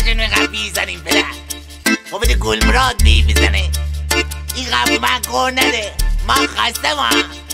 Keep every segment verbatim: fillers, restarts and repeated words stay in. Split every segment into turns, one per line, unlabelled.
همشون اینقدر بیزنیم پدر. خب بده گلبراد بی بزنه این قبل من کار نده من خسته ما.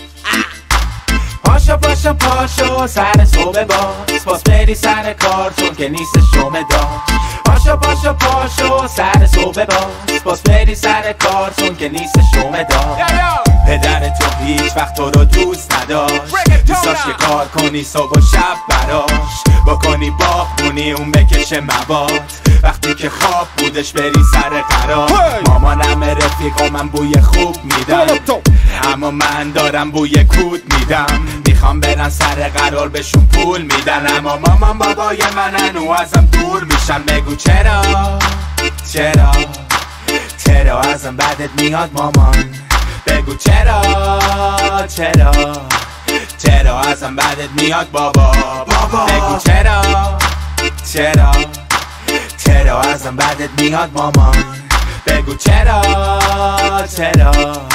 پاشو پاشو پاشو سر صبح باز باز بری سر کار چون که نیست شومه داشت. پاشو پاشو پاشو سر صبح باز باز بری سر کار چون که نیست شومه داشت. پدر تو هیچ وقت تو رو دوست نداشت، دوست داشت که کار کنی صبح و شب براش، بکنی باغبونی اون بکشه مواد، وقتی که خواب بودش بری سر قرار. مامانم رفیق و من بوی خوب میدم، اما من دارم بوی کود میدم. میخوام برن سر قرار بهشون پول میدن، اما مامان بابای منن و ازم دور میشن. بگو چرا چرا چرا ازم بدت میاد مامان؟ بگو چرا چرا چرا ازم بدت میاد بابا بابا؟ بگو چرا چرا چرا ازم بدت میاد مامان؟ بگو چرا چرا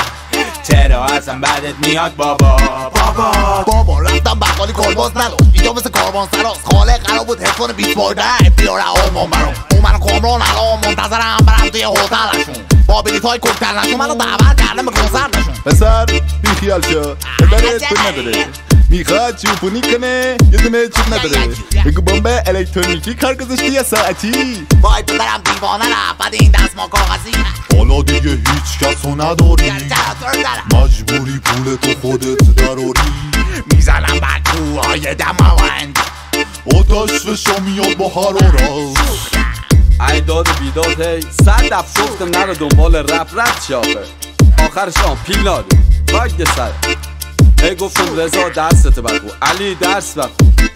چرا ازم بدت میاد بابا بابا؟
بابا رفتم بقالی کلباس نداشت اینجا مثل کاروان سراست، خاله قرار بود حفظان بیست بارده بیاره آلمان برام. اون منو کامران الان منتظرم برم توی هتلشون با بلیط های کوکتل نشون منو دعوت کردم به کنسرتشون.
پسر بیخیال شو پدرت پول نداره، میخواد چوپونی کنه یه دونه چوب نداره. بگو بمب الکترونیکی کار گذاشتی یه ساعتی.
وای پدرم دیوانه رفت این دست ما کاغذی.
حالا دیگه هیچ کسو نداری، مجبوری پول تو خودت دراری.
میزنم بکوهای دماوند
آتش فشا میاد با حرارت.
ای داد و بیداد هی صد دفت گفتم نرو دنبال رپ رپ چی آخه آخرش هم پیل نادو باید سر. هی گفتم رضا درست بخو، علی درس بخو.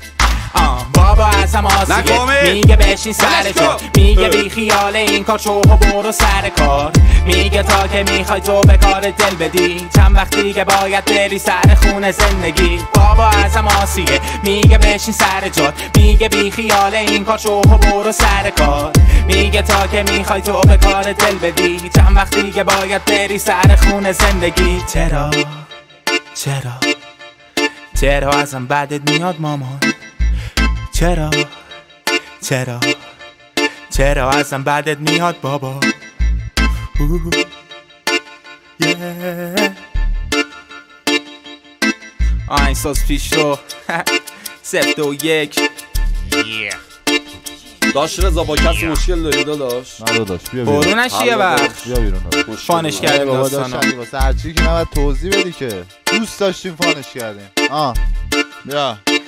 آه بابا ازم آسیه میگه بشین سر جا، میگه بی خیال این کار شو و برو سر کار. میگه تا که میخوای تو به کار دل بدی چند وقتی که باید بری سر خونه زندگی. بابا ازم آسیه میگه بشین سر جا، میگه بی خیال این کار شو و برو سر کار. میگه تا که میخوای تو به کار دل بدی چند وقتی که باید بری سر خونه زندگی. چرا چرا چرا ازم بدت میاد مامان؟ چرا چرا چرا ازم بدت میاد بابا؟ آهنگساز پیش رو سفت و یک.
داشت رضا با کسی مشکل داری داداش؟
نه داداش بیا بیرون.
برونش یه وقت
بیا بیرون.
فانش کردیم داستانا.
واسه هرچی که نباید توضیح بدی که دوست داشتیم فانش کردیم. آه بیا